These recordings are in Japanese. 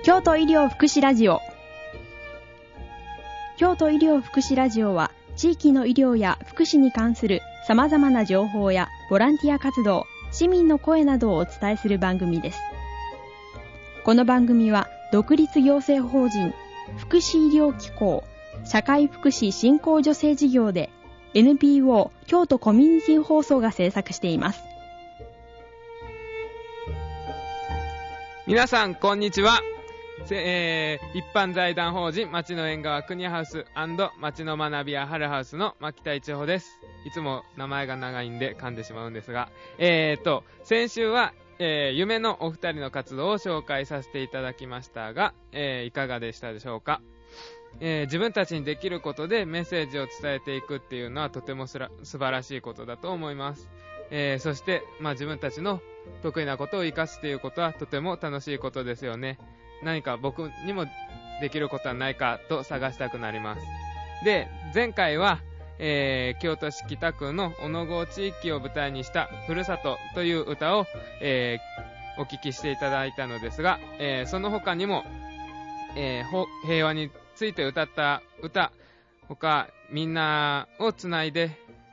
京都医療福祉ラジオ。京都医療福祉ラジオは地域の医療や福祉に関するさまざまな情報やボランティア活動、市民の声などをお伝えする番組です。この番組は独立行政法人福祉医療機構社会福祉振興助成事業で NPO 京都コミュニティ放送が制作しています。 皆さんこんにちは。一般財団法人町の縁側国ハウス&町の学びや春ハウスの牧田一穂です。いつも名前が長いんで噛んでしまうんですが、先週は、夢のお二人の活動を紹介させていただきましたが、いかがでしたでしょうか。自分たちにできることでメッセージを伝えていくっていうのはとても素晴らしいことだと思います。そして、自分たちの得意なことを生かすということはとても楽しいことですよね。何か僕にもできることはないかと探したくなります。で、前回は、京都市北区の小野郷地域を舞台にしたふるさとという歌を、お聞きしていただいたのですが、その他にも、平和について歌った歌、他みんなをつないで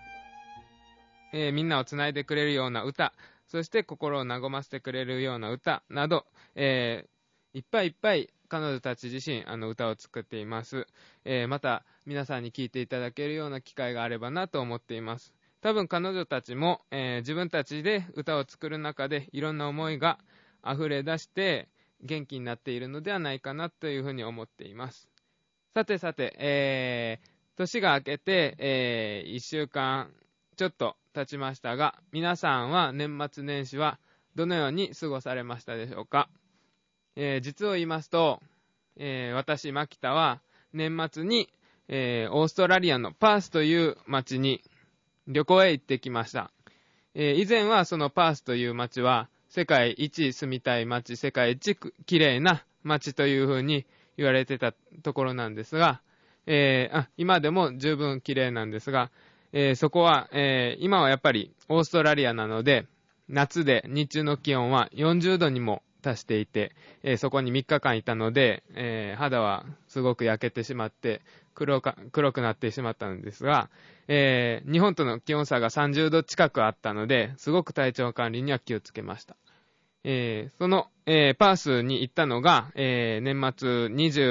くれるような歌、そして心を和ませてくれるような歌など、いっぱいいっぱい彼女たち自身歌を作っています。また皆さんに聴いていただけるような機会があればなと思っています。多分彼女たちも、自分たちで歌を作る中でいろんな思いが溢れ出して元気になっているのではないかなというふうに思っています。さて、年が明けて、1週間ちょっと経ちましたが、皆さんは年末年始はどのように過ごされましたでしょうか。実を言いますと、私牧田は年末に、オーストラリアのパースという町に旅行へ行ってきました。以前はそのパースという町は世界一住みたい町、世界一きれいな町というふうに言われてたところなんですが、今でも十分きれいなんですが、そこは、今はやっぱりオーストラリアなので夏で日中の気温は40度にも達していて、そこに3日間いたので、肌はすごく焼けてしまって黒くなってしまったんですが、日本との気温差が30度近くあったのですごく体調管理には気をつけました。その、パースに行ったのが、年末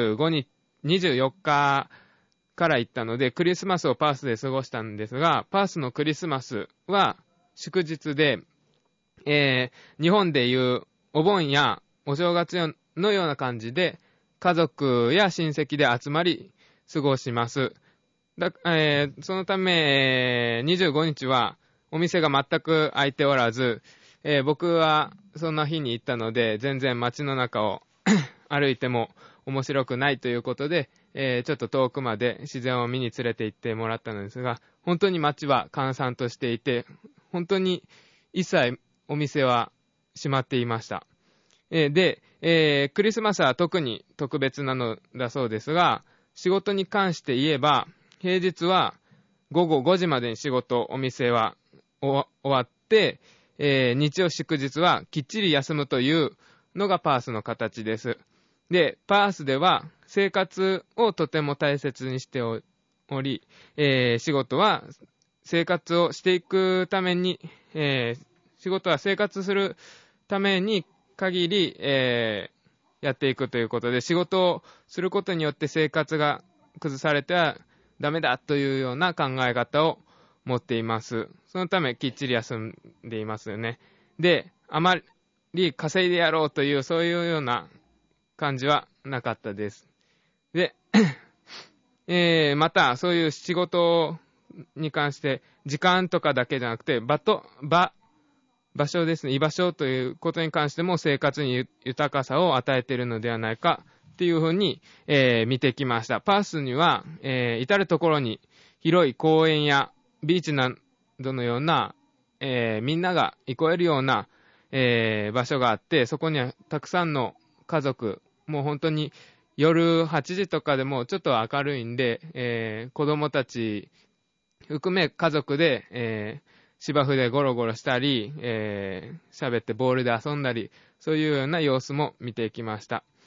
24日から行ったのでクリスマスをパースで過ごしたんですが、パースのクリスマスは祝日で、日本でいうお盆やお正月のような感じで家族や親戚で集まり過ごします。そのため、25日はお店が全く開いておらず、僕はそんな日に行ったので全然街の中を歩いても面白くないということで、ちょっと遠くまで自然を見に連れて行ってもらったのですが、本当に街は閑散としていて、本当に一切お店は閉まっていました。で、クリスマスは特に特別なのだそうですが、仕事に関して言えば平日は午後5時までにお店は終わって、日曜祝日はきっちり休むというのがパースの形です。で、パースでは生活をとても大切にしており、仕事は生活をしていくために、仕事は生活するために限り、やっていくということで、仕事をすることによって生活が崩されてはダメだというような考え方を持っています。そのためきっちり休んでいますよね。で、あまり稼いでやろうというそういうような感じはなかったです。で、またそういう仕事に関して時間とかだけじゃなくて場所ですね、居場所ということに関しても生活に豊かさを与えているのではないかっていうふうに、見てきました。パースには、至るところに広い公園やビーチなどのような、みんなが憩えるような、場所があって、そこにはたくさんの家族、もう本当に夜8時とかでもちょっと明るいんで、子供たち含め家族で、芝生でゴロゴロしたり、喋ってボールで遊んだり、そういうような様子も見てきました。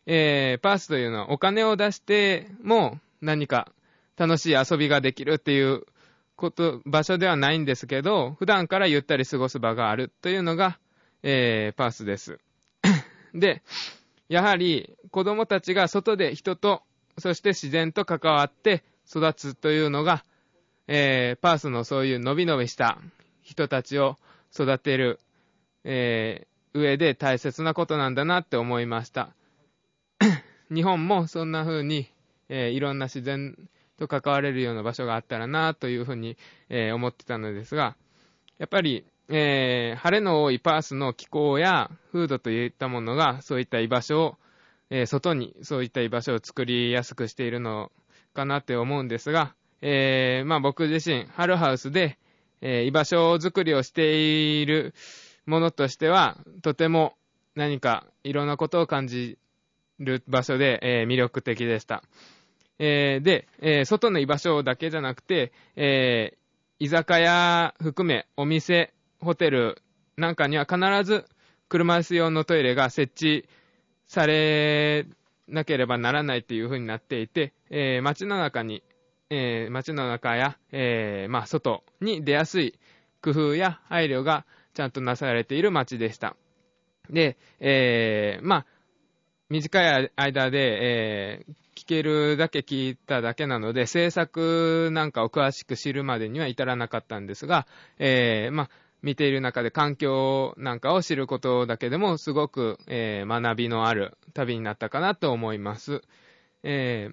パースというのはお金を出しても何か楽しい遊びができるっていう場所ではないんですけど、普段からゆったり過ごす場があるというのが、パースです。で、やはり子供たちが外で人と、そして自然と関わって育つというのが、パースのそういうのびのびした人たちを育てる、上で大切なことなんだなって思いました。日本もそんな風に、いろんな自然と関われるような場所があったらなというふうに、思ってたのですが、やっぱり、晴れの多いパースの気候や風土といったものがそういった居場所を、外にそういった居場所を作りやすくしているのかなって思うんですが、僕自身ハルハウスで、居場所作りをしているものとしてはとても何かいろんなことを感じる場所で、魅力的でした。で、外の居場所だけじゃなくて、居酒屋含めお店、ホテルなんかには必ず車椅子用のトイレが設置されなければならないというふうになっていて、街の中や、外に出やすい工夫や配慮がちゃんとなされている街でした。で、短い間で、聞けるだけ聞いただけなので、政策なんかを詳しく知るまでには至らなかったんですが、見ている中で環境なんかを知ることだけでもすごく、学びのある旅になったかなと思います。で、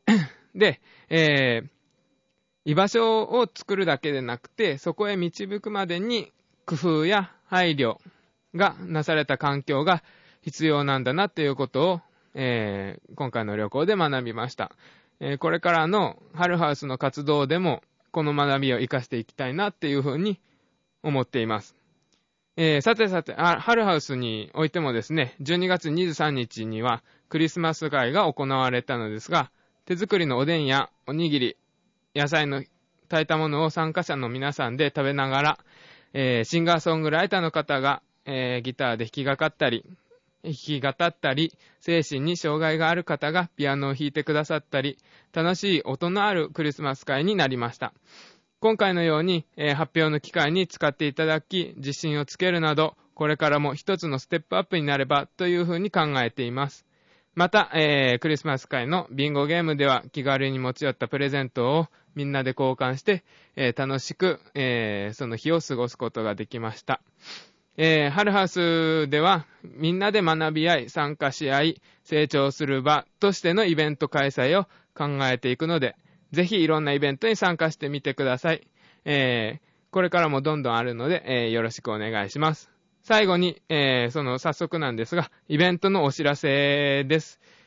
居場所を作るだけでなくて、そこへ導くまでに工夫や配慮がなされた環境が必要なんだなということを、今回の旅行で学びました。これからのハルハウスの活動でもこの学びを生かしていきたいなっていうふうに思っています。さて、ハルハウスにおいてもですね、12月23日にはクリスマス会が行われたのですが、手作りのおでんやおにぎり、野菜の炊いたものを参加者の皆さんで食べながら、シンガーソングライターの方が、ギターで弾き語ったり、精神に障害がある方がピアノを弾いてくださったり、楽しい音のあるクリスマス会になりました。今回のように、発表の機会に使っていただき、自信をつけるなど、これからも一つのステップアップになればというふうに考えています。また、クリスマス会のビンゴゲームでは気軽に持ち寄ったプレゼントをみんなで交換して、楽しく、その日を過ごすことができました。ハルハウスではみんなで学び合い、参加し合い、成長する場としてのイベント開催を考えていくので、ぜひいろんなイベントに参加してみてください。これからもどんどんあるので、よろしくお願いします。最後に、早速なんですが、イベントのお知らせです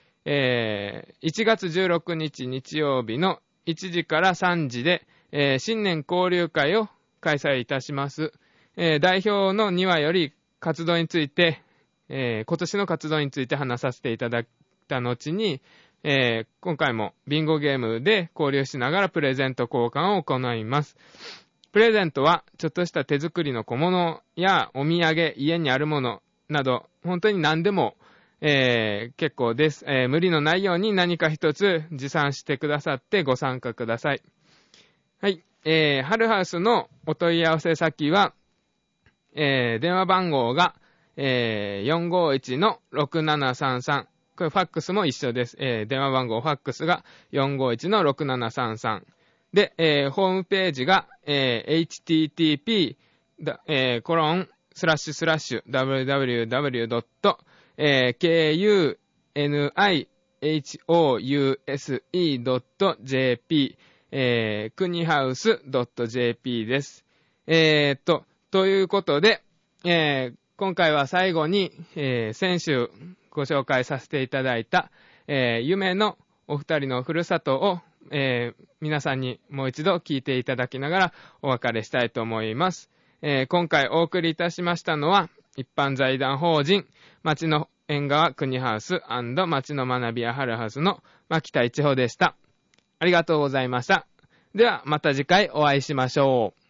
。1月16日日曜日の1時から3時で、新年交流会を開催いたします。代表の2話より活動について、今年の活動について話させていただいた後に、今回もビンゴゲームで交流しながらプレゼント交換を行います。プレゼントはちょっとした手作りの小物やお土産、家にあるものなど、本当に何でも、結構です。無理のないように何か一つ持参してくださってご参加ください。はい。ハルハウスのお問い合わせ先は、電話番号が、451-6733。これファックスも一緒です。電話番号ファックスが 451-6733。で、ホームページが、http://www.kunihhouse.jp、kunihhouse.jp です。ということで、今回は最後に、先週ご紹介させていただいた、夢のお二人のふるさとを、皆さんにもう一度聞いていただきながらお別れしたいと思います。今回お送りいたしましたのは、一般財団法人町の縁側国ハウス&町の学びやハルハウスの牧田一穂でした。ありがとうございました。ではまた次回お会いしましょう。